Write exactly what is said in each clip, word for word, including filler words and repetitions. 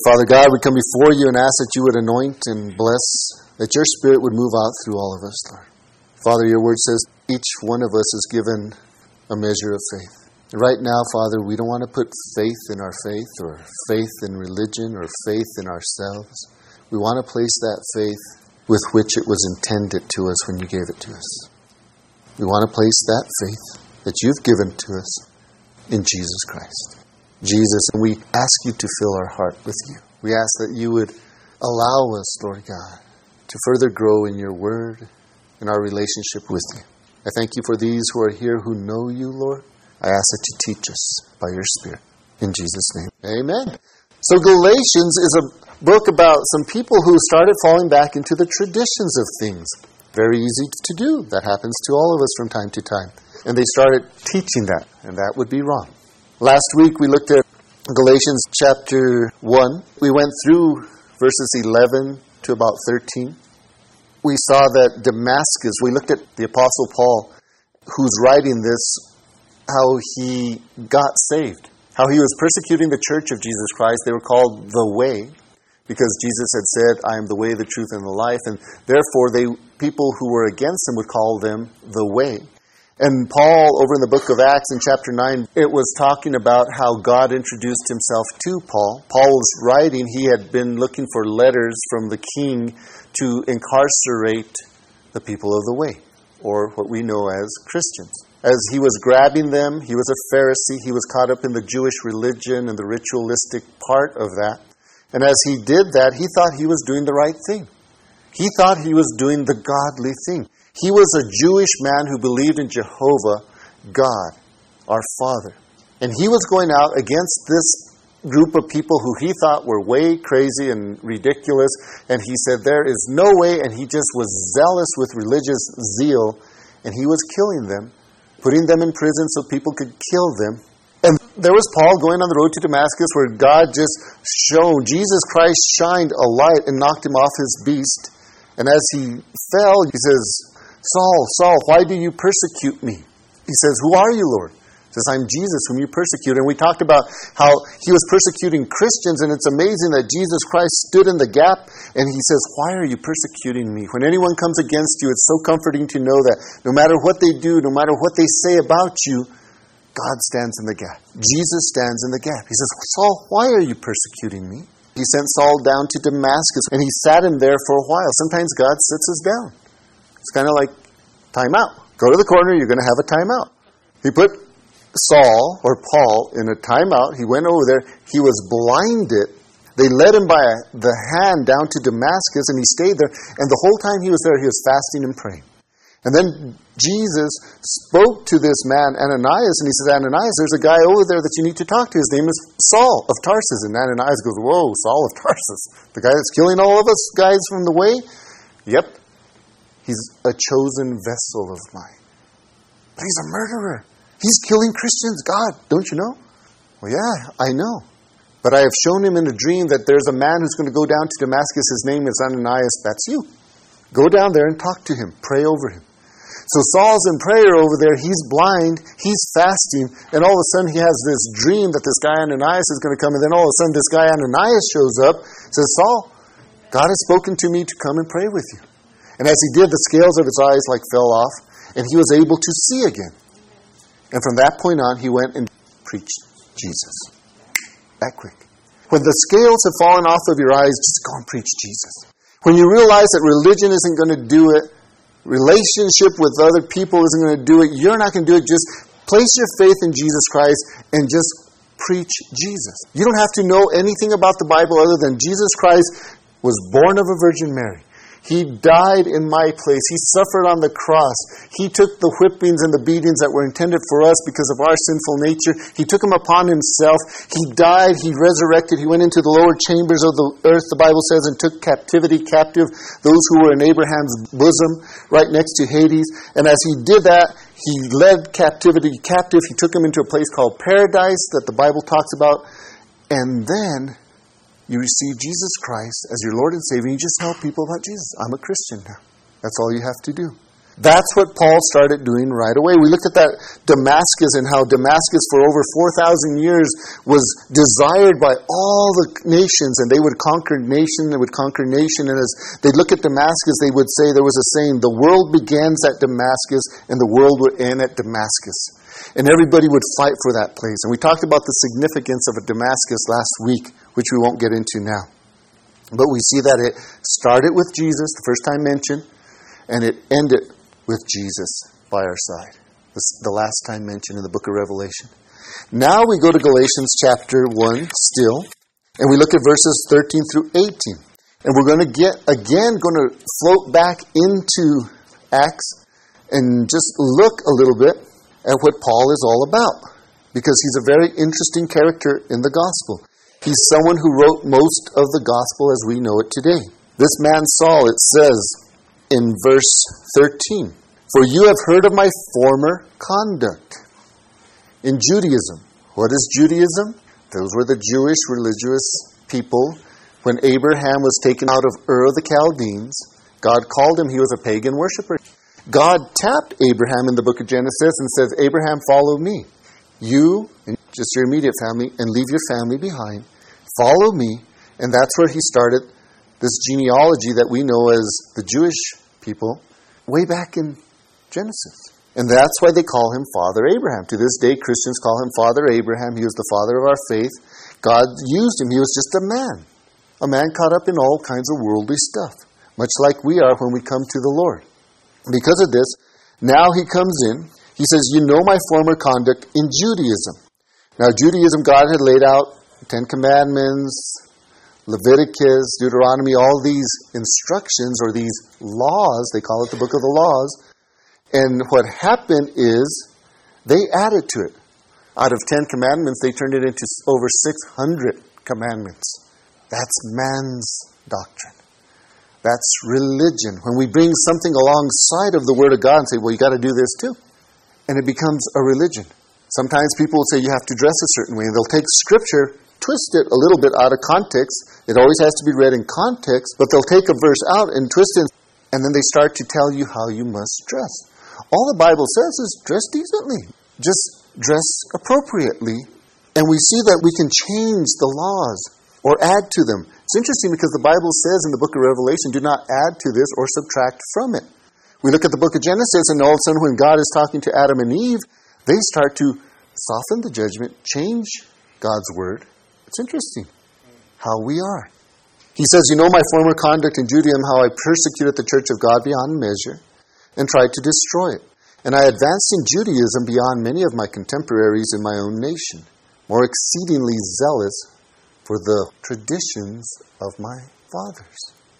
Father God, we come before you and ask that you would anoint and bless, that your Spirit would move out through all of us, Lord. Father, your word says each one of us is given a measure of faith. And right now, Father, we don't want to put faith in our faith or faith in religion or faith in ourselves. We want to place that faith with which it was intended to us when you gave it to us. We want to place that faith that you've given to us in Jesus Christ. Jesus, and we ask you to fill our heart with you. We ask that you would allow us, Lord God, to further grow in your word and our relationship with you. I thank you for these who are here who know you, Lord. I ask that you teach us by your Spirit. In Jesus' name, amen. So Galatians is a book about some people who started falling back into the traditions of things. Very easy to do. That happens to all of us from time to time. And they started teaching that, and that would be wrong. Last week we looked at Galatians chapter one. We went through verses eleven to about thirteen. We saw that Damascus, we looked at the Apostle Paul, who's writing this, how he got saved. How he was persecuting the church of Jesus Christ. They were called the Way, because Jesus had said, I am the way, the truth, and the life. And therefore, they people who were against him would call them the Way. And Paul, over in the book of Acts in chapter nine, it was talking about how God introduced himself to Paul. Paul was writing, he had been looking for letters from the king to incarcerate the people of the Way, or what we know as Christians. As he was grabbing them, he was a Pharisee, he was caught up in the Jewish religion and the ritualistic part of that. And as he did that, he thought he was doing the right thing. He thought he was doing the godly thing. He was a Jewish man who believed in Jehovah, God, our Father. And he was going out against this group of people who he thought were way crazy and ridiculous. And he said, there is no way. And he just was zealous with religious zeal. And he was killing them, putting them in prison so people could kill them. And there was Paul going on the road to Damascus where God just shone, Jesus Christ shined a light and knocked him off his beast. And as he fell, he says, Saul, Saul, why do you persecute me? He says, who are you, Lord? He says, I'm Jesus whom you persecute. And we talked about how he was persecuting Christians, and it's amazing that Jesus Christ stood in the gap, and he says, why are you persecuting me? When anyone comes against you, it's so comforting to know that no matter what they do, no matter what they say about you, God stands in the gap. Jesus stands in the gap. He says, Saul, why are you persecuting me? He sent Saul down to Damascus, and he sat him there for a while. Sometimes God sits us down. It's kind of like time out. Go to the corner, you're going to have a timeout. He put Saul, or Paul, in a timeout. He went over there. He was blinded. They led him by the hand down to Damascus, and he stayed there. And the whole time he was there, he was fasting and praying. And then Jesus spoke to this man, Ananias, and he says, Ananias, there's a guy over there that you need to talk to. His name is Saul of Tarsus. And Ananias goes, whoa, Saul of Tarsus. The guy that's killing all of us guys from the Way? Yep. He's a chosen vessel of mine. But he's a murderer. He's killing Christians. God, don't you know? Well, yeah, I know. But I have shown him in a dream that there's a man who's going to go down to Damascus. His name is Ananias. That's you. Go down there and talk to him. Pray over him. So Saul's in prayer over there. He's blind. He's fasting. And all of a sudden he has this dream that this guy Ananias is going to come. And then all of a sudden this guy Ananias shows up. Says, Saul, God has spoken to me to come and pray with you. And as he did, the scales of his eyes like fell off, and he was able to see again. And from that point on, he went and preached Jesus. That quick. When the scales have fallen off of your eyes, just go and preach Jesus. When you realize that religion isn't going to do it, relationship with other people isn't going to do it, you're not going to do it, just place your faith in Jesus Christ and just preach Jesus. You don't have to know anything about the Bible other than Jesus Christ was born of a Virgin Mary. He died in my place. He suffered on the cross. He took the whippings and the beatings that were intended for us because of our sinful nature. He took them upon himself. He died. He resurrected. He went into the lower chambers of the earth, the Bible says, and took captivity captive, those who were in Abraham's bosom, right next to Hades. And as he did that, he led captivity captive. He took them into a place called paradise that the Bible talks about. And then you receive Jesus Christ as your Lord and Savior, and you just tell people about Jesus. I'm a Christian now. That's all you have to do. That's what Paul started doing right away. We looked at that Damascus and how Damascus for over four thousand years was desired by all the nations, and they would conquer nation, they would conquer nation, and as they look at Damascus, they would say, there was a saying, the world begins at Damascus and the world would end at Damascus. And everybody would fight for that place. And we talked about the significance of a Damascus last week, which we won't get into now. But we see that it started with Jesus, the first time mentioned, and it ended with Jesus by our side. This is the last time mentioned in the book of Revelation. Now we go to Galatians chapter one still, and we look at verses thirteen through eighteen. And we're going to get, again, going to float back into Acts and just look a little bit at what Paul is all about. Because he's a very interesting character in the gospel. He's someone who wrote most of the gospel as we know it today. This man Saul, it says in verse thirteen, for you have heard of my former conduct in Judaism. What is Judaism? Those were the Jewish religious people. When Abraham was taken out of Ur of the Chaldeans, God called him, he was a pagan worshiper. God tapped Abraham in the book of Genesis and says, Abraham, follow me. You, and just your immediate family, and leave your family behind. Follow me. And that's where he started this genealogy that we know as the Jewish people, way back in Genesis. And that's why they call him Father Abraham. To this day, Christians call him Father Abraham. He was the father of our faith. God used him. He was just a man. A man caught up in all kinds of worldly stuff. Much like we are when we come to the Lord. Because of this, now he comes in. He says, you know my former conduct in Judaism. Now Judaism, God had laid out Ten Commandments, Leviticus, Deuteronomy, all these instructions or these laws, they call it the book of the laws. And what happened is they added to it. Out of Ten Commandments, they turned it into over six hundred commandments. That's man's doctrine. That's religion. When we bring something alongside of the Word of God and say, well, you got to do this too. And it becomes a religion. Sometimes people will say you have to dress a certain way. They'll take Scripture, twist it a little bit out of context. It always has to be read in context. But they'll take a verse out and twist it, and then they start to tell you how you must dress. All the Bible says is dress decently. Just dress appropriately. And we see that we can change the laws or add to them. It's interesting because the Bible says in the book of Revelation, do not add to this or subtract from it. We look at the book of Genesis, and all of a sudden when God is talking to Adam and Eve, they start to soften the judgment, change God's word. It's interesting how we are. He says, you know my former conduct in Judaism, how I persecuted the church of God beyond measure and tried to destroy it. And I advanced in Judaism beyond many of my contemporaries in my own nation, more exceedingly zealous for the traditions of my fathers.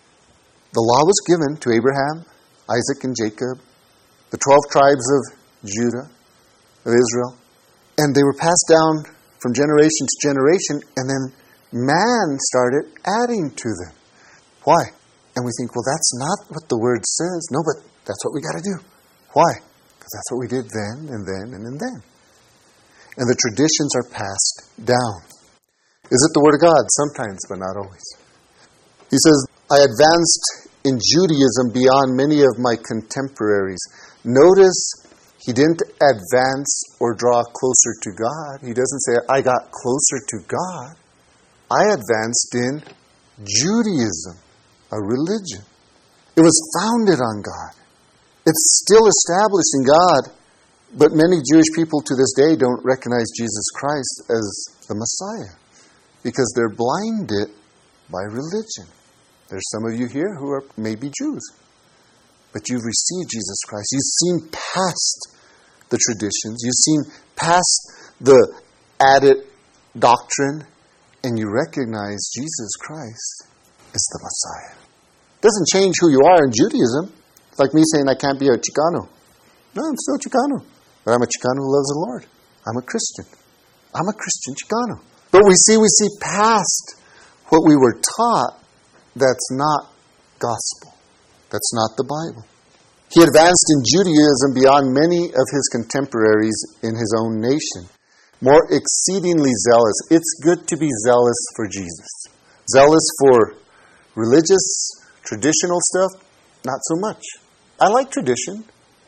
The law was given to Abraham, Isaac, and Jacob, the twelve tribes of Judah, of Israel, and they were passed down from generation to generation, and then man started adding to them. Why? And we think, well, that's not what the Word says. No, but that's what we got to do. Why? Because that's what we did then, and then, and then. And the traditions are passed down. Is it the Word of God? Sometimes, but not always. He says, I advanced in Judaism beyond many of my contemporaries. Notice he didn't advance or draw closer to God. He doesn't say, I got closer to God. I advanced in Judaism, a religion. It was founded on God. It's still established in God, but many Jewish people to this day don't recognize Jesus Christ as the Messiah because they're blinded by religion. There's some of you here who are maybe Jews, but you've received Jesus Christ. You've seen past the traditions. You've seen past the added doctrine, and you recognize Jesus Christ is the Messiah. It doesn't change who you are in Judaism. It's like me saying I can't be a Chicano. No, I'm still a Chicano. But I'm a Chicano who loves the Lord. I'm a Christian. I'm a Christian Chicano. But we see, we see past what we were taught. That's not gospel. That's not the Bible. He advanced in Judaism beyond many of his contemporaries in his own nation. More exceedingly zealous. It's good to be zealous for Jesus. Zealous for religious, traditional stuff, not so much. I like tradition.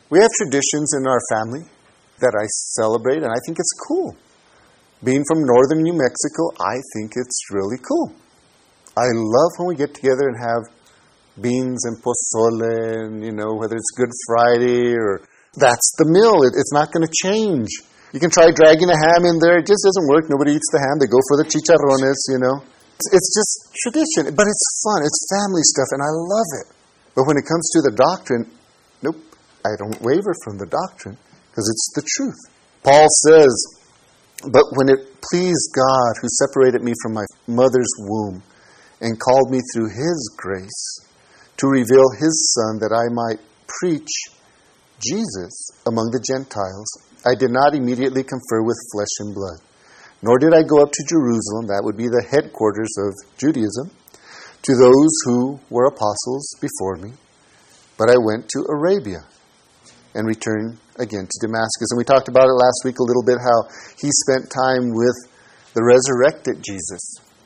We have traditions in our family that I celebrate, and I think it's cool. Being from northern New Mexico, I think it's really cool. I love when we get together and have beans and pozole, and, you know, whether it's Good Friday or that's the meal. It, it's not going to change. You can try dragging a ham in there. It just doesn't work. Nobody eats the ham. They go for the chicharrones, you know. It's, it's just tradition, but it's fun. It's family stuff, and I love it. But when it comes to the doctrine, nope, I don't waver from the doctrine because it's the truth. Paul says, but when it pleased God who separated me from my mother's womb and called me through His grace to reveal His Son that I might preach Jesus among the Gentiles, I did not immediately confer with flesh and blood, nor did I go up to Jerusalem, that would be the headquarters of Judaism, to those who were apostles before me, but I went to Arabia and returned again to Damascus. And we talked about it last week a little bit, how he spent time with the resurrected Jesus.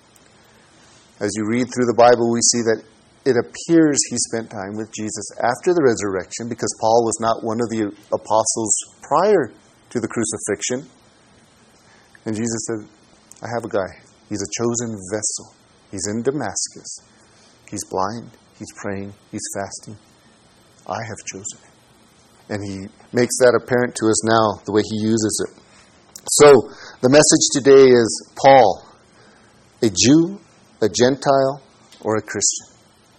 As you read through the Bible, we see that it appears he spent time with Jesus after the resurrection, because Paul was not one of the apostles prior to the crucifixion. And Jesus said, I have a guy. He's a chosen vessel. He's in Damascus. He's blind. He's praying. He's fasting. I have chosen him. And he makes that apparent to us now, the way he uses it. So, the message today is Paul, a Jew, a Gentile, or a Christian.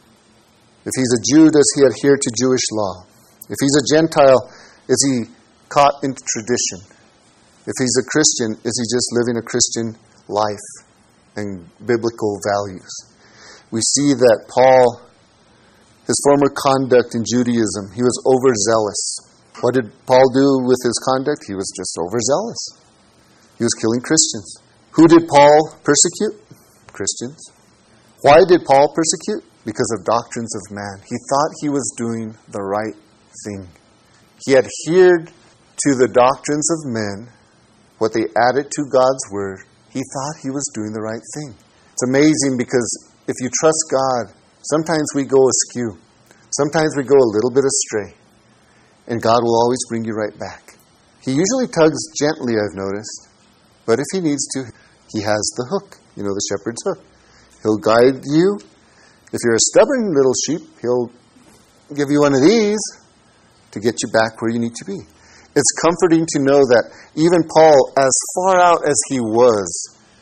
If he's a Jew, does he adhere to Jewish law? If he's a Gentile, is he caught into tradition? If he's a Christian, is he just living a Christian life and biblical values? We see that Paul, his former conduct in Judaism, he was overzealous. What did Paul do with his conduct? He was just overzealous. He was killing Christians. Who did Paul persecute? Christians. Why did Paul persecute? Because of doctrines of man. He thought he was doing the right thing. He adhered to the doctrines of men, what they added to God's word. He thought he was doing the right thing. It's amazing, because if you trust God, sometimes we go askew. Sometimes we go a little bit astray. And God will always bring you right back. He usually tugs gently, I've noticed. But if he needs to, he has the hook. You know, the shepherd's hook. He'll guide you. If you're a stubborn little sheep, he'll give you one of these to get you back where you need to be. It's comforting to know that even Paul, as far out as he was,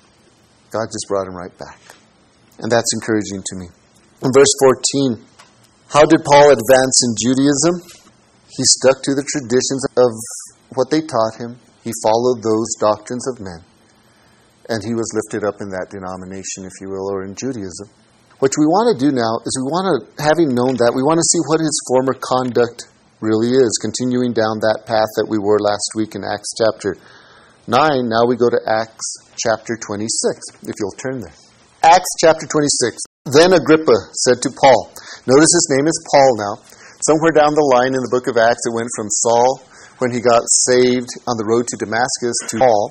God just brought him right back. And that's encouraging to me. In verse fourteen, how did Paul advance in Judaism? He stuck to the traditions of what they taught him. He followed those doctrines of men. And he was lifted up in that denomination, if you will, or in Judaism. What we want to do now is we want to, having known that, we want to see what his former conduct really is, continuing down that path that we were last week in Acts chapter nine. Now we go to Acts chapter twenty-six, if you'll turn there. Acts chapter twenty-six. Then Agrippa said to Paul, notice his name is Paul now. Somewhere down the line in the book of Acts, it went from Saul, when he got saved on the road to Damascus, to Paul.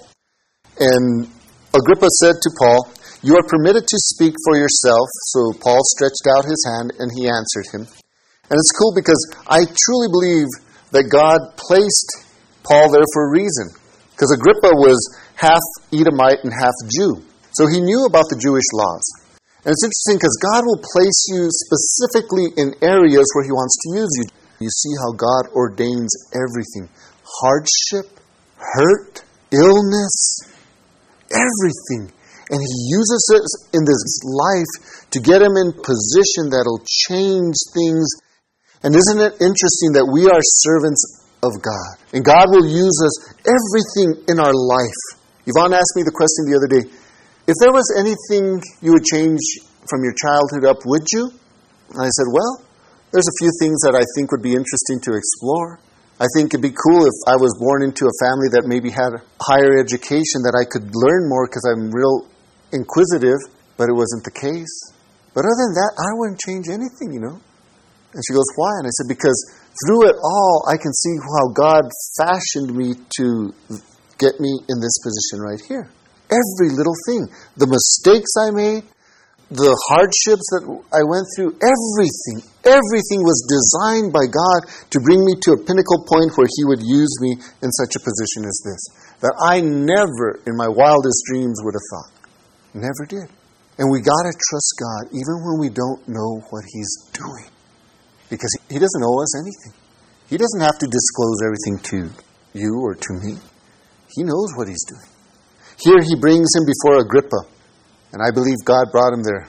And Agrippa said to Paul, you are permitted to speak for yourself. So Paul stretched out his hand and he answered him. And it's cool because I truly believe that God placed Paul there for a reason. Because Agrippa was half Edomite and half Jew. So he knew about the Jewish laws. And it's interesting because God will place you specifically in areas where he wants to use you. You see how God ordains everything. Hardship, hurt, illness, everything. And he uses it in this life to get him in position that'll change things. And isn't it interesting that we are servants of God? And God will use us everything in our life. Yvonne asked me the question the other day, if there was anything you would change from your childhood up, would you? And I said, well, there's a few things that I think would be interesting to explore. I think it'd be cool if I was born into a family that maybe had higher education, that I could learn more because I'm real inquisitive, but it wasn't the case. But other than that, I wouldn't change anything, you know. And she goes, why? And I said, because through it all, I can see how God fashioned me to get me in this position right here. Every little thing. The mistakes I made, the hardships that I went through, everything, everything was designed by God to bring me to a pinnacle point where He would use me in such a position as this, that I never in my wildest dreams would have thought. Never did. And we got to trust God even when we don't know what He's doing. Because He doesn't owe us anything. He doesn't have to disclose everything to you or to me. He knows what He's doing. Here He brings him before Agrippa. And I believe God brought him there.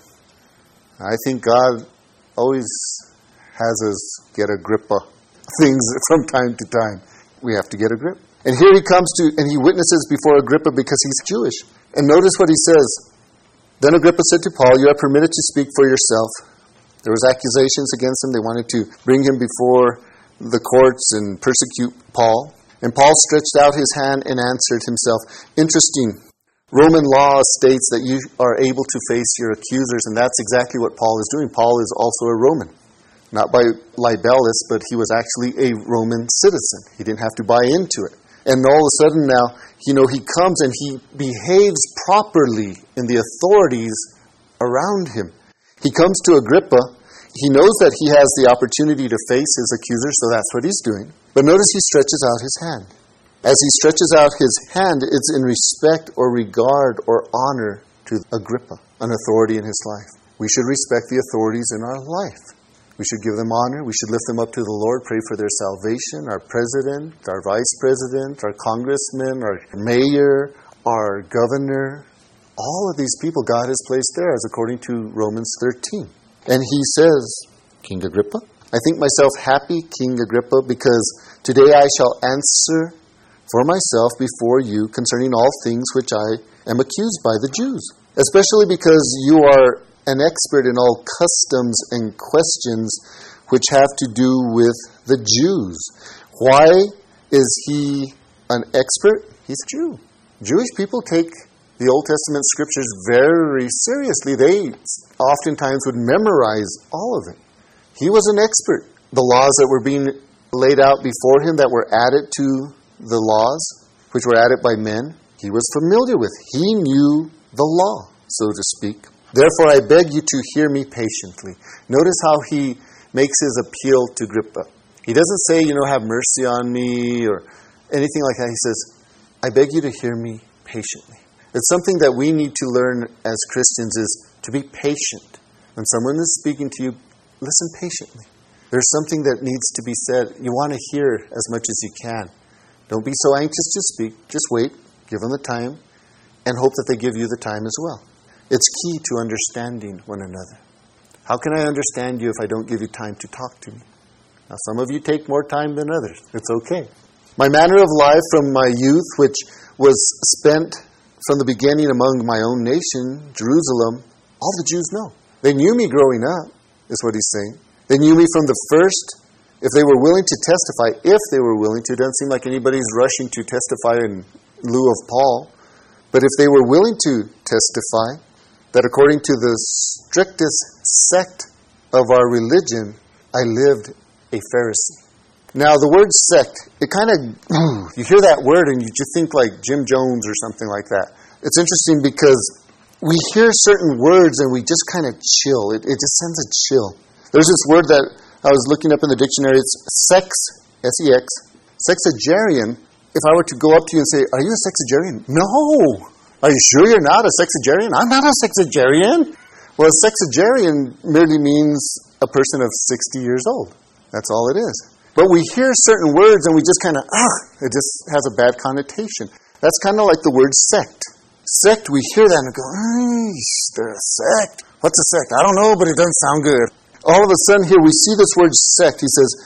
I think God always has us get a grip of things from time to time. We have to get a grip. And here he comes to, and he witnesses before Agrippa because he's Jewish. And notice what he says. Then Agrippa said to Paul, "You are permitted to speak for yourself." There was accusations against him. They wanted to bring him before the courts and persecute Paul. And Paul stretched out his hand and answered himself. Interesting. Roman law states that you are able to face your accusers, and that's exactly what Paul is doing. Paul is also a Roman. Not by libellus, but he was actually a Roman citizen. He didn't have to buy into it. And all of a sudden now, you know, he comes and he behaves properly in the authorities around him. He comes to Agrippa. He knows that he has the opportunity to face his accusers, so that's what he's doing. But notice he stretches out his hand. As he stretches out his hand, it's in respect or regard or honor to Agrippa, an authority in his life. We should respect the authorities in our life. We should give them honor. We should lift them up to the Lord, pray for their salvation. Our president, our vice president, our congressman, our mayor, our governor, all of these people God has placed there, as according to Romans thirteen. And he says, King Agrippa, I think myself happy, King Agrippa, because today I shall answer for myself before you concerning all things which I am accused by the Jews, especially because you are an expert in all customs and questions which have to do with the Jews. Why is he an expert? He's a Jew. Jewish people take the Old Testament scriptures very seriously. They oftentimes would memorize all of it. He was an expert. The laws that were being laid out before him that were added to the laws, which were added by men, he was familiar with. He knew the law, so to speak. Therefore, I beg you to hear me patiently. Notice how he makes his appeal to Agrippa. He doesn't say, you know, have mercy on me or anything like that. He says, I beg you to hear me patiently. It's something that we need to learn as Christians is to be patient. When someone is speaking to you, listen patiently. There's something that needs to be said. You want to hear as much as you can. Don't be so anxious to speak. Just wait, give them the time, and hope that they give you the time as well. It's key to understanding one another. How can I understand you if I don't give you time to talk to me? Now, some of you take more time than others. It's okay. My manner of life from my youth, which was spent from the beginning among my own nation, Jerusalem, all the Jews know. They knew me growing up, is what he's saying. They knew me from the first. If they were willing to testify, if they were willing to, it doesn't seem like anybody's rushing to testify in lieu of Paul. But if they were willing to testify that according to the strictest sect of our religion, I lived a Pharisee. Now, the word sect, it kind of, you hear that word and you just think like Jim Jones or something like that. It's interesting because we hear certain words and we just kind of chill. It, it just sends a chill. There's this word that I was looking up in the dictionary. It's sex, S E X, sexagenarian. If I were to go up to you and say, are you a sexagenarian? No. Are you sure you're not a sexagenarian? I'm not a sexagenarian. Well, a sexagenarian merely means a person of sixty years old. That's all it is. But we hear certain words and we just kind of, ah, it just has a bad connotation. That's kind of like the word sect. Sect, we hear that and go, they're a sect. What's a sect? I don't know, but it doesn't sound good. All of a sudden here we see this word sect. He says,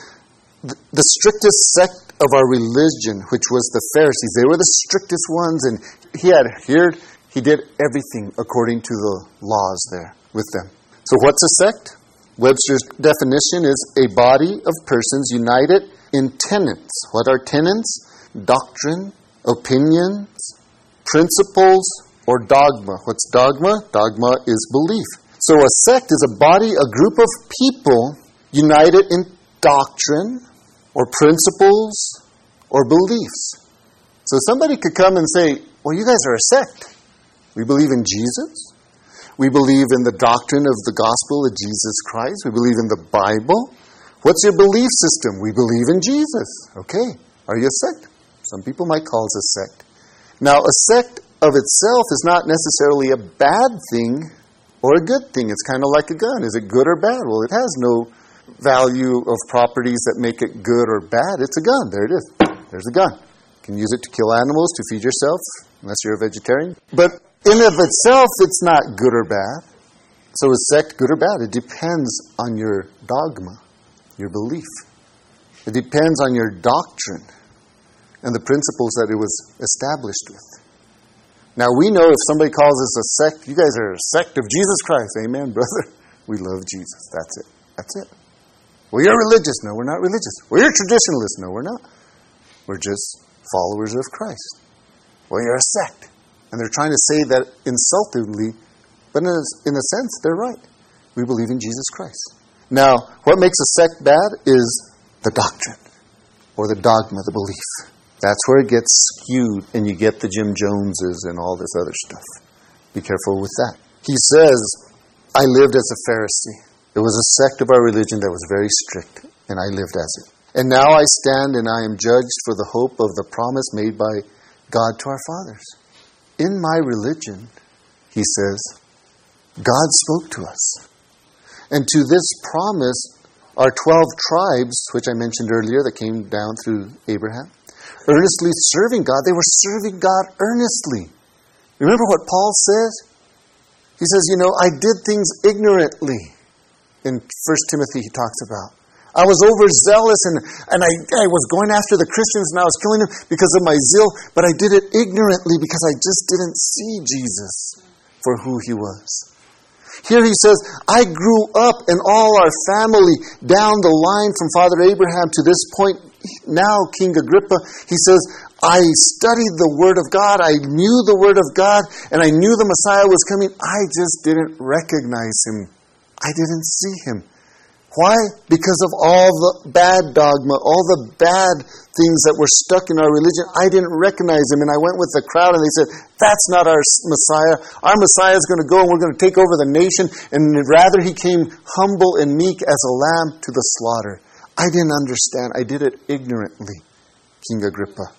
the strictest sect of our religion, which was the Pharisees. They were the strictest ones, and he had adhered. He did everything according to the laws there with them. So what's a sect? Webster's definition is a body of persons united in tenets. What are tenets? Doctrine, opinions, principles, or dogma. What's dogma? Dogma is belief. So a sect is a body, a group of people united in doctrine or principles or beliefs. So somebody could come and say, well, you guys are a sect. We believe in Jesus. We believe in the doctrine of the gospel of Jesus Christ. We believe in the Bible. What's your belief system? We believe in Jesus. Okay. Are you a sect? Some people might call us a sect. Now, a sect of itself is not necessarily a bad thing or a good thing. It's kind of like a gun. Is it good or bad? Well, it has no value of properties that make it good or bad. It's a gun. There it is. There's a gun. You can use it to kill animals, to feed yourself, unless you're a vegetarian. But in of itself, it's not good or bad. So is sect good or bad? It depends on your dogma, your belief. It depends on your doctrine and the principles that it was established with. Now, we know if somebody calls us a sect, you guys are a sect of Jesus Christ. Amen, brother. We love Jesus. That's it. That's it. Well, you're religious. No, we're not religious. Well, you're traditionalists. No, we're not. We're just followers of Christ. Well, you're a sect. And they're trying to say that insultingly, but in a, in a sense, they're right. We believe in Jesus Christ. Now, what makes a sect bad is the doctrine, or the dogma, the belief. That's where it gets skewed, and you get the Jim Joneses and all this other stuff. Be careful with that. He says, I lived as a Pharisee. It was a sect of our religion that was very strict, and I lived as it. And now I stand and I am judged for the hope of the promise made by God to our fathers. In my religion, he says, God spoke to us. And to this promise, our twelve tribes, which I mentioned earlier, that came down through Abraham, earnestly serving God. They were serving God earnestly. Remember what Paul says? He says, you know, I did things ignorantly. In First Timothy, he talks about. I was overzealous and, and I, I was going after the Christians and I was killing them because of my zeal, but I did it ignorantly because I just didn't see Jesus for who he was. Here he says, I grew up and all our family down the line from Father Abraham to this point. Now, King Agrippa, he says, I studied the Word of God. I knew the Word of God and I knew the Messiah was coming. I just didn't recognize him. I didn't see him. Why? Because of all the bad dogma, all the bad things that were stuck in our religion. I didn't recognize him, and I went with the crowd, and they said, that's not our Messiah. Our Messiah is going to go, and we're going to take over the nation, and rather he came humble and meek as a lamb to the slaughter. I didn't understand. I did it ignorantly, King Agrippa.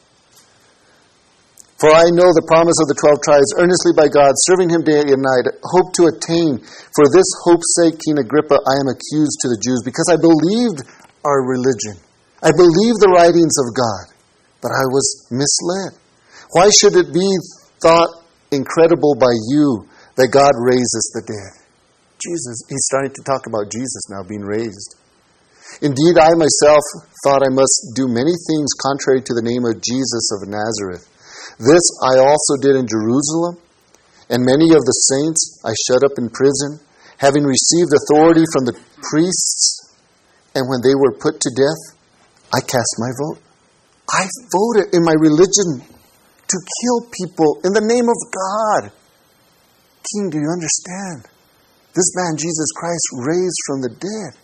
For I know the promise of the twelve tribes, earnestly by God, serving him day and night, hope to attain. For this hope's sake, King Agrippa, I am accused to the Jews, because I believed our religion. I believed the writings of God, but I was misled. Why should it be thought incredible by you that God raises the dead? Jesus, he's starting to talk about Jesus now being raised. Indeed, I myself thought I must do many things contrary to the name of Jesus of Nazareth. This I also did in Jerusalem, and many of the saints I shut up in prison, having received authority from the priests, and when they were put to death, I cast my vote. I voted in my religion to kill people in the name of God. King, do you understand? This man, Jesus Christ, raised from the dead.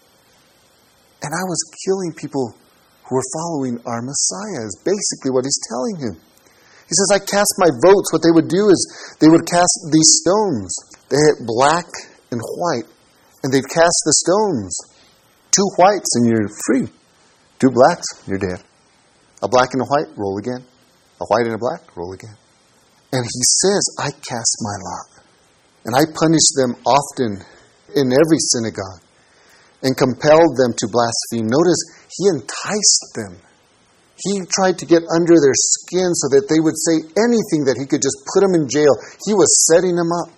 And I was killing people who were following our Messiah, is basically what he's telling him. He says, I cast my votes. What they would do is they would cast these stones. They had black and white. And they'd cast the stones. Two whites and you're free. Two blacks, you're dead. A black and a white, roll again. A white and a black, roll again. And he says, I cast my lot. And I punished them often in every synagogue and compelled them to blaspheme. Notice, he enticed them. He tried to get under their skin so that they would say anything that he could just put them in jail. He was setting them up.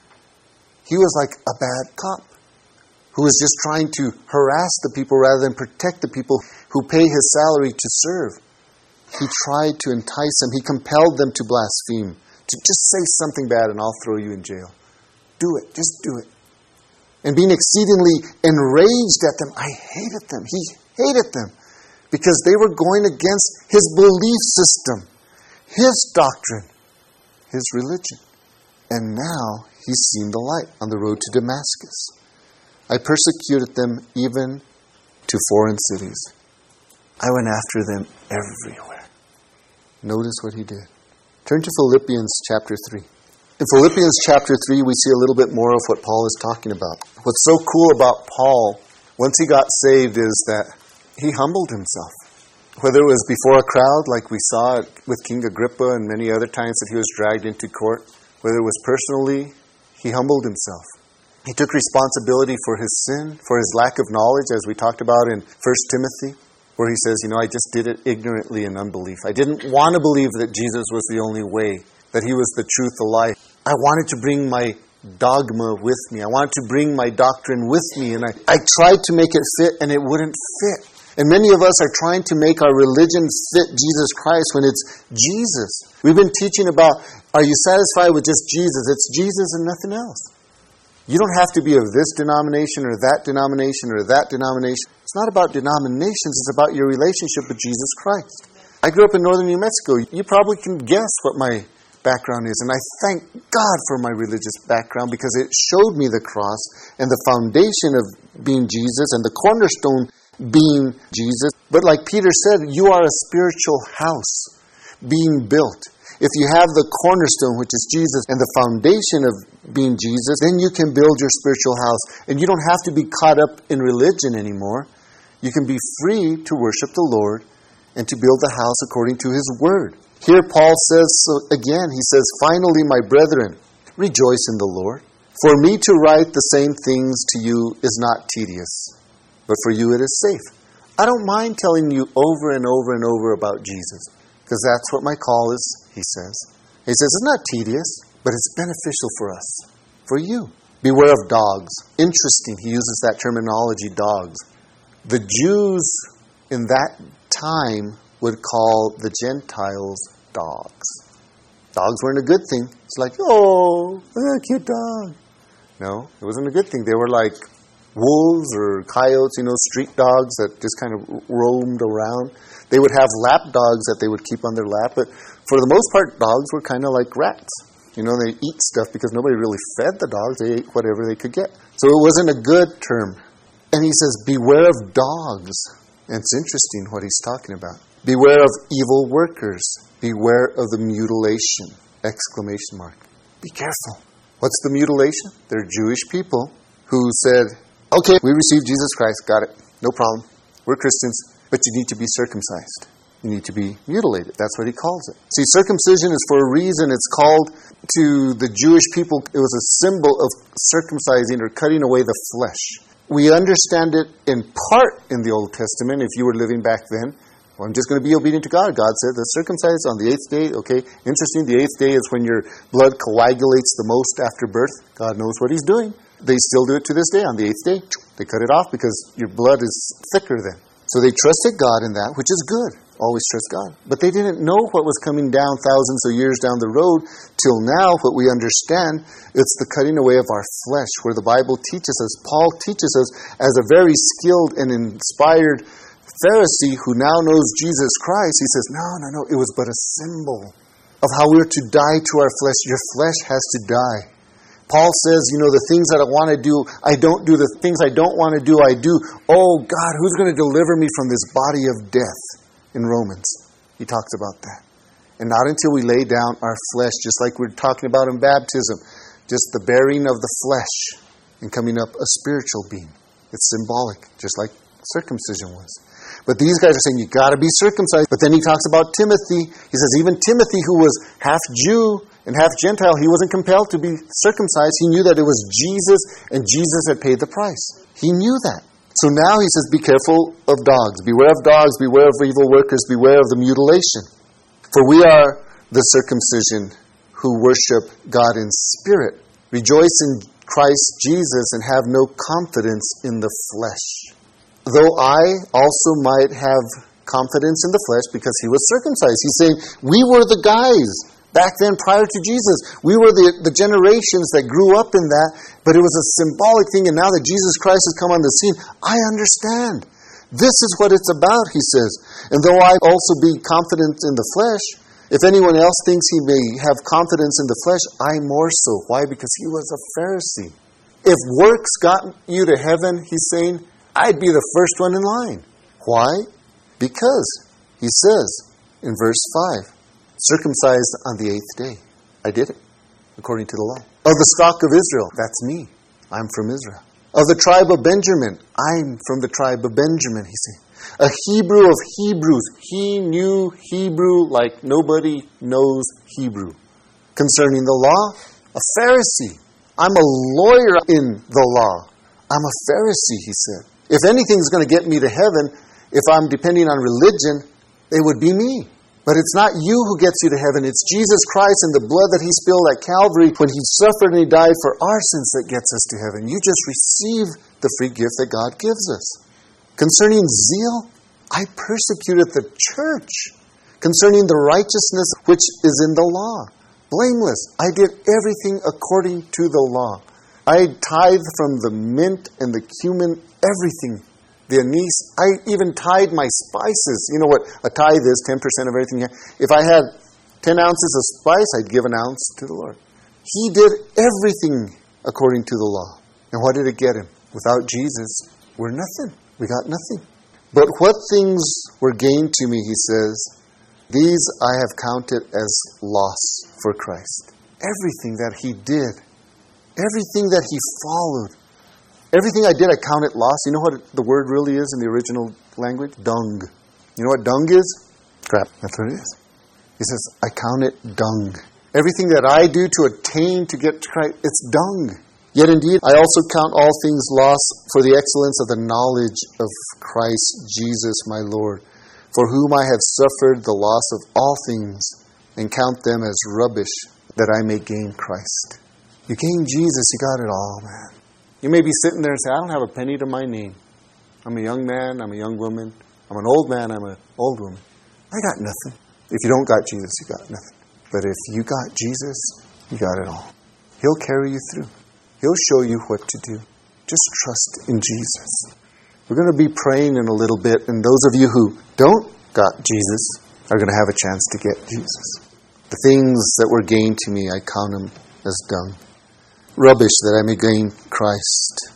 He was like a bad cop who was just trying to harass the people rather than protect the people who pay his salary to serve. He tried to entice them. He compelled them to blaspheme, to just say something bad and I'll throw you in jail. Do it. Just do it. And being exceedingly enraged at them, I hated them. He hated them. Because they were going against his belief system, his doctrine, his religion. And now he's seen the light on the road to Damascus. I persecuted them even to foreign cities. I went after them everywhere. Notice what he did. Turn to Philippians chapter three. In Philippians chapter three, we see a little bit more of what Paul is talking about. What's so cool about Paul, once he got saved, is that he humbled himself. Whether it was before a crowd, like we saw with King Agrippa and many other times that he was dragged into court, whether it was personally, he humbled himself. He took responsibility for his sin, for his lack of knowledge, as we talked about in First Timothy, where he says, you know, I just did it ignorantly in unbelief. I didn't want to believe that Jesus was the only way, that he was the truth, the life. I wanted to bring my dogma with me. I wanted to bring my doctrine with me, and I, I tried to make it fit, and it wouldn't fit. And many of us are trying to make our religion fit Jesus Christ when it's Jesus. We've been teaching about, are you satisfied with just Jesus? It's Jesus and nothing else. You don't have to be of this denomination or that denomination or that denomination. It's not about denominations. It's about your relationship with Jesus Christ. I grew up in northern New Mexico. You probably can guess what my background is. And I thank God for my religious background because it showed me the cross and the foundation of being Jesus and the cornerstone being Jesus. But like Peter said, you are a spiritual house being built. If you have the cornerstone, which is Jesus, and the foundation of being Jesus, then you can build your spiritual house. And you don't have to be caught up in religion anymore. You can be free to worship the Lord and to build the house according to His Word. Here Paul says, so again, he says, finally, my brethren, rejoice in the Lord. For me to write the same things to you is not tedious, but for you it is safe. I don't mind telling you over and over and over about Jesus, because that's what my call is, he says. He says it's not tedious, but it's beneficial for us, for you. Beware of dogs. Interesting, he uses that terminology, dogs. The Jews in that time would call the Gentiles dogs. Dogs weren't a good thing. It's like, oh, a cute dog. No, it wasn't a good thing. They were like wolves or coyotes, you know, street dogs that just kind of roamed around. They would have lap dogs that they would keep on their lap, but for the most part, dogs were kind of like rats. You know, they eat stuff because nobody really fed the dogs. They ate whatever they could get. So it wasn't a good term. And he says, beware of dogs. And it's interesting what he's talking about. Beware of evil workers. Beware of the mutilation. Exclamation mark. Be careful. What's the mutilation? They're Jewish people who said, okay, we received Jesus Christ, got it, no problem. We're Christians, but you need to be circumcised. You need to be mutilated. That's what he calls it. See, circumcision is for a reason. It's called to the Jewish people, it was a symbol of circumcising or cutting away the flesh. We understand it in part in the Old Testament, if you were living back then. Well, I'm just going to be obedient to God. God said, the circumcised on the eighth day. Okay, interesting. The eighth day is when your blood coagulates the most after birth. God knows what He's doing. They still do it to this day. On the eighth day, they cut it off because your blood is thicker then. So they trusted God in that, which is good. Always trust God. But they didn't know what was coming down thousands of years down the road. Till now, what we understand, it's the cutting away of our flesh, where the Bible teaches us, Paul teaches us, as a very skilled and inspired Pharisee who now knows Jesus Christ, he says, no, no, no, it was but a symbol of how we're to die to our flesh. Your flesh has to die. Paul says, you know, the things that I want to do, I don't do. The things I don't want to do, I do. Oh, God, who's going to deliver me from this body of death? In Romans, he talks about that. And not until we lay down our flesh, just like we're talking about in baptism, just the bearing of the flesh and coming up a spiritual being. It's symbolic, just like circumcision was. But these guys are saying, you got to be circumcised. But then he talks about Timothy. He says, even Timothy, who was half Jew and half Gentile, he wasn't compelled to be circumcised. He knew that it was Jesus, and Jesus had paid the price. He knew that. So now he says, be careful of dogs. Beware of dogs. Beware of evil workers. Beware of the mutilation. For we are the circumcision who worship God in spirit. Rejoice in Christ Jesus and have no confidence in the flesh. Though I also might have confidence in the flesh because he was circumcised. He's saying, we were the guys back then prior to Jesus. We were the, the generations that grew up in that, but it was a symbolic thing, and now that Jesus Christ has come on the scene, I understand. This is what it's about, he says. And though I also be confident in the flesh, if anyone else thinks he may have confidence in the flesh, I more so. Why? Because he was a Pharisee. If works got you to heaven, he's saying, I'd be the first one in line. Why? Because, he says in verse five, circumcised on the eighth day. I did it. according to the law. Of the stock of Israel, that's me. I'm from Israel. Of the tribe of Benjamin, I'm from the tribe of Benjamin, he said. A Hebrew of Hebrews. He knew Hebrew like nobody knows Hebrew. Concerning the law, a Pharisee. I'm a lawyer in the law. I'm a Pharisee, he said. If anything's going to get me to heaven, if I'm depending on religion, it would be me. But it's not you who gets you to heaven. It's Jesus Christ and the blood that He spilled at Calvary when He suffered and He died for our sins that gets us to heaven. You just receive the free gift that God gives us. Concerning zeal, I persecuted the church. Concerning the righteousness which is in the law, blameless. I did everything according to the law. I tithed from the mint and the cumin, everything. The anise, I even tithed my spices. You know what a tithe is, ten percent of everything. If I had ten ounces of spice, I'd give an ounce to the Lord. He did everything according to the law. And what did it get him? Without Jesus, we're nothing. We got nothing. But what things were gained to me, he says, these I have counted as loss for Christ. Everything that he did, everything that he followed, everything I did, I count it loss. You know what the word really is in the original language? Dung. You know what dung is? Crap. That's what it is. He says, I count it dung. Everything that I do to attain to get to Christ, it's dung. Yet indeed, I also count all things loss for the excellence of the knowledge of Christ Jesus my Lord, for whom I have suffered the loss of all things, and count them as rubbish, that I may gain Christ. You gain Jesus, you got it all, man. You may be sitting there and say, I don't have a penny to my name. I'm a young man, I'm a young woman. I'm an old man, I'm an old woman. I got nothing. If you don't got Jesus, you got nothing. But if you got Jesus, you got it all. He'll carry you through. He'll show you what to do. Just trust in Jesus. We're going to be praying in a little bit, and those of you who don't got Jesus are going to have a chance to get Jesus. The things that were gained to me, I count them as dung. Rubbish, that I may gain Christ.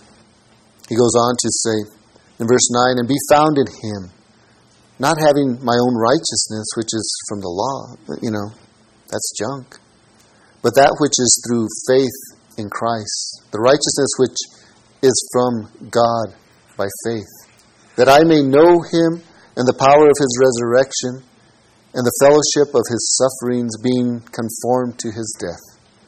He goes on to say in verse nine, and be found in Him, not having my own righteousness, which is from the law. You know, that's junk. But that which is through faith in Christ, the righteousness which is from God by faith, that I may know Him and the power of His resurrection and the fellowship of His sufferings, being conformed to His death,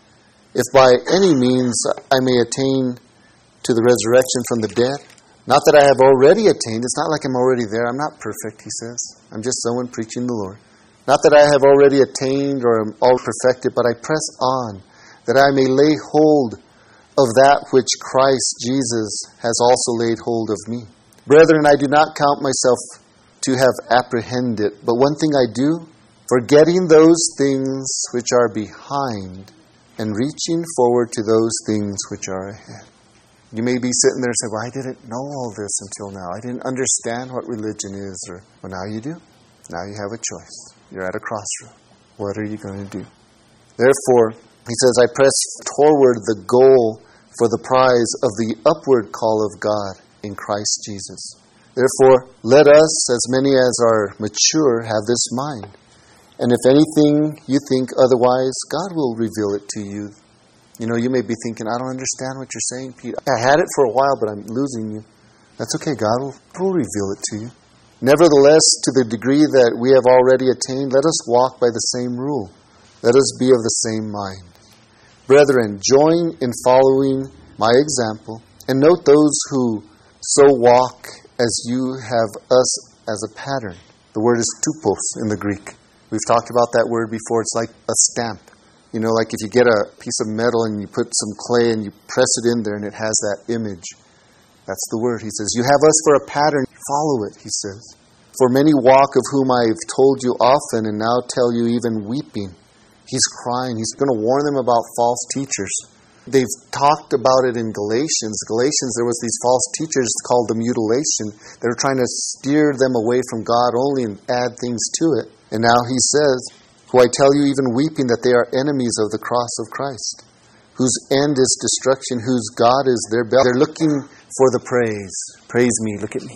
if by any means I may attain to the resurrection from the dead. Not that I have already attained. It's not like I'm already there. I'm not perfect, he says. I'm just someone preaching the Lord. Not that I have already attained or am all perfected, but I press on, that I may lay hold of that which Christ Jesus has also laid hold of me. Brethren, I do not count myself to have apprehended, but one thing I do, forgetting those things which are behind, and reaching forward to those things which are ahead. You may be sitting there and say, well, I didn't know all this until now. I didn't understand what religion is. Or, well, now you do. Now you have a choice. You're at a crossroad. What are you going to do? Therefore, he says, I press toward the goal for the prize of the upward call of God in Christ Jesus. Therefore, let us, as many as are mature, have this mind. And if anything you think otherwise, God will reveal it to you. You know, you may be thinking, I don't understand what you're saying, Pete. I had it for a while, but I'm losing you. That's okay. God will, will reveal it to you. Nevertheless, to the degree that we have already attained, let us walk by the same rule. Let us be of the same mind. Brethren, join in following my example, and note those who so walk as you have us as a pattern. The word is tupos in the Greek. We've talked about that word before. It's like a stamp. You know, like if you get a piece of metal and you put some clay and you press it in there and it has that image. That's the word. He says, you have us for a pattern. Follow it, he says. For many walk, of whom I have told you often and now tell you even weeping. He's crying. He's going to warn them about false teachers. They've talked about it in Galatians. Galatians, there was these false teachers called the mutilation. They were trying to steer them away from God only and add things to it. And now he says, who I tell you even weeping, that they are enemies of the cross of Christ, whose end is destruction, whose God is their belly. They're looking for the praise. Praise me, look at me.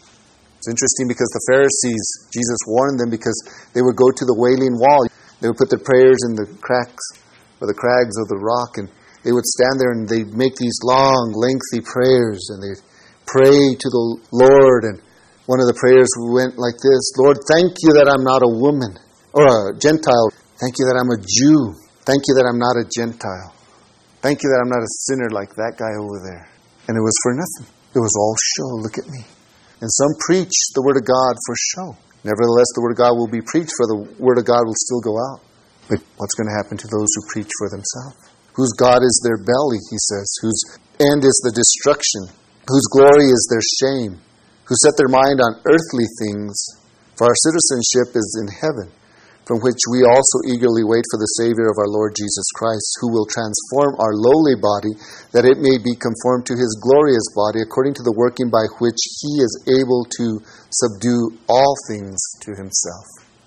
It's interesting because the Pharisees, Jesus warned them because they would go to the Wailing Wall. They would put their prayers in the cracks or the crags of the rock, and they would stand there and they'd make these long, lengthy prayers, and they'd pray to the Lord. And one of the prayers went like this: Lord, thank you that I'm not a woman or a Gentile. Thank you that I'm a Jew. Thank you that I'm not a Gentile. Thank you that I'm not a sinner like that guy over there. And it was for nothing. It was all show. Look at me. And some preach the Word of God for show. Nevertheless, the Word of God will be preached, for the Word of God will still go out. But what's going to happen to those who preach for themselves? Whose God is their belly, he says. Whose end is the destruction. Whose glory is their shame. Who set their mind on earthly things. For our citizenship is in heaven, from which we also eagerly wait for the Savior of our Lord Jesus Christ, who will transform our lowly body, that it may be conformed to his glorious body, according to the working by which he is able to subdue all things to himself.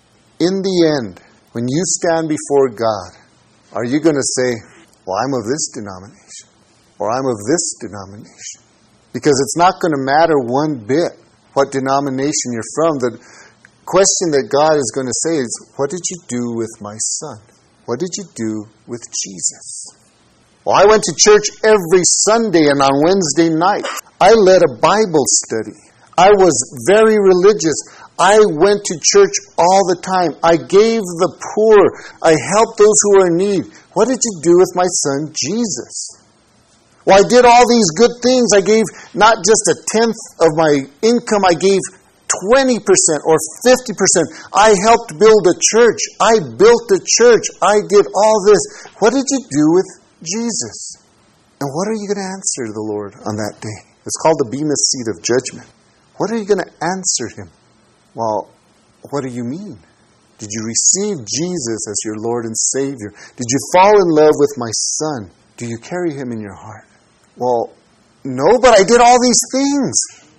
In the end, when you stand before God, are you going to say, well, I'm of this denomination, or I'm of this denomination? Because it's not going to matter one bit what denomination you're from. The question that God is going to say is, what did you do with my son? What did you do with Jesus? Well, I went to church every Sunday and on Wednesday night. I led a Bible study. I was very religious. I went to church all the time. I gave the poor. I helped those who were in need. What did you do with my son, Jesus? Well, I did all these good things. I gave not just a tenth of my income. I gave twenty percent or fifty percent. I helped build a church. I built a church. I did all this. What did you do with Jesus? And what are you going to answer the Lord on that day? It's called the Bema Seat of Judgment. What are you going to answer him? Well, what do you mean? Did you receive Jesus as your Lord and Savior? Did you fall in love with my son? Do you carry him in your heart? Well, no, but I did all these things.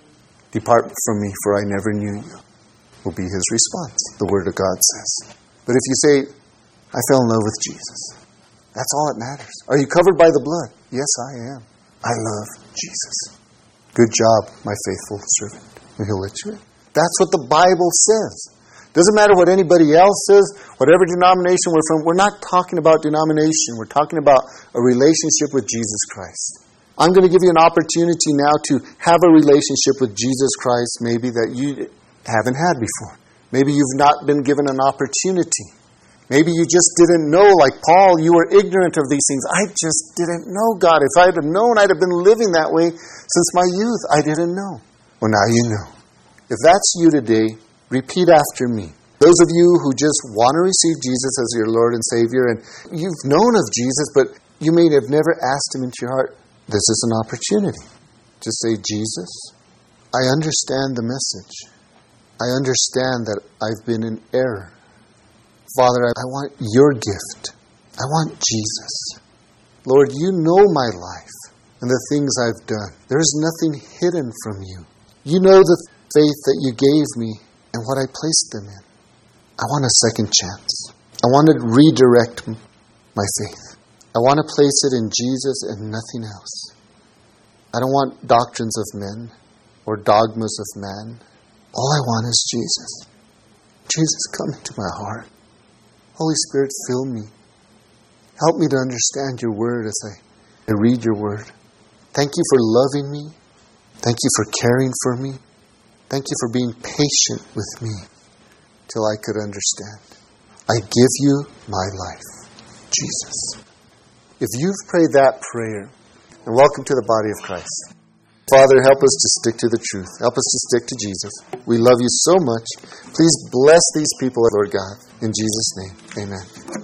Depart from me, for I never knew you, will be his response. The Word of God says. But if you say, I fell in love with Jesus, that's all that matters. Are you covered by the blood? Yes, I am. I love Jesus. Good job, my faithful servant. And he'll let you in. That's what the Bible says. Doesn't matter what anybody else says, whatever denomination we're from. We're not talking about denomination. We're talking about a relationship with Jesus Christ. I'm going to give you an opportunity now to have a relationship with Jesus Christ maybe that you haven't had before. Maybe you've not been given an opportunity. Maybe you just didn't know, like Paul, you were ignorant of these things. I just didn't know God. If I had known, I'd have been living that way since my youth. I didn't know. Well, now you know. If that's you today, repeat after me. Those of you who just want to receive Jesus as your Lord and Savior, and you've known of Jesus, but you may have never asked him into your heart, this is an opportunity. Just say, Jesus, I understand the message. I understand that I've been in error. Father, I want your gift. I want Jesus. Lord, you know my life and the things I've done. There's nothing hidden from you. You know the faith that you gave me and what I placed them in. I want a second chance. I want to redirect my faith. I want to place it in Jesus and nothing else. I don't want doctrines of men or dogmas of man. All I want is Jesus. Jesus, come into my heart. Holy Spirit, fill me. Help me to understand your word as I read your word. Thank you for loving me. Thank you for caring for me. Thank you for being patient with me till I could understand. I give you my life, Jesus. If you've prayed that prayer, and welcome to the body of Christ. Father, help us to stick to the truth. Help us to stick to Jesus. We love you so much. Please bless these people, Lord God. In Jesus' name, amen.